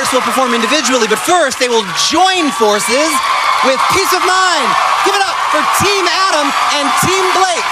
artists will perform individually, but first they will join forces with Peace of Mind. Give it up for Team Adam and Team Blake.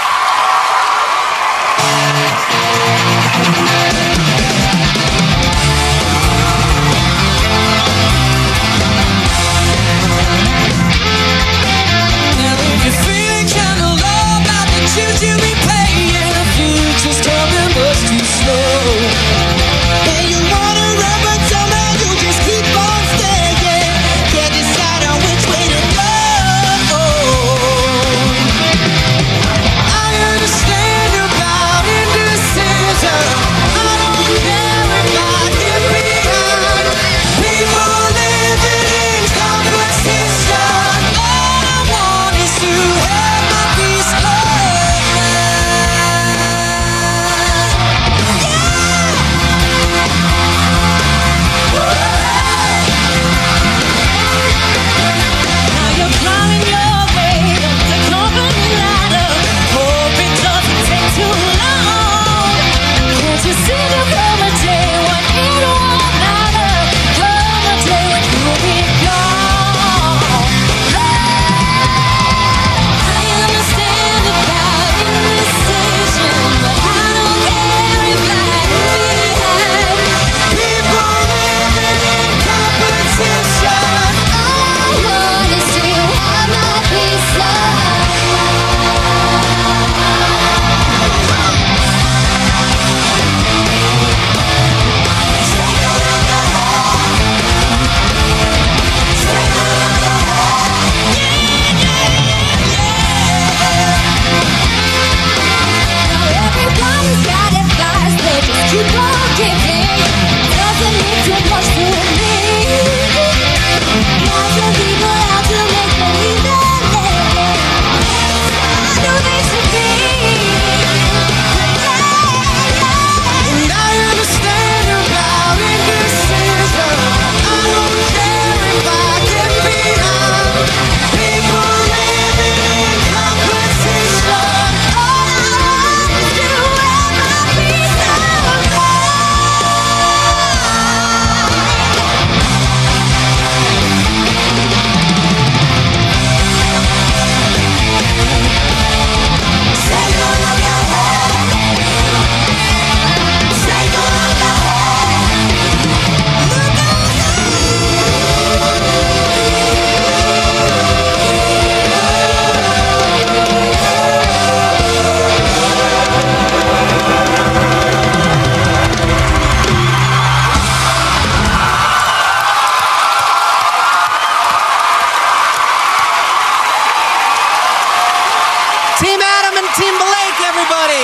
Team Adam and Team Blake, everybody!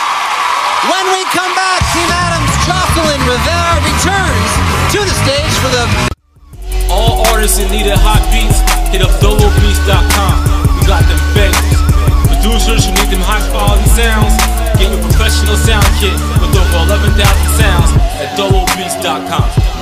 When we come back, Team Adam's Jocelyn Rivera returns to the stage for the... All artists in need of hot beats, hit up dolobeats.com. We got them bangers. Producers who need them high quality sounds, get your professional sound kit with over 11,000 sounds at dolobeats.com.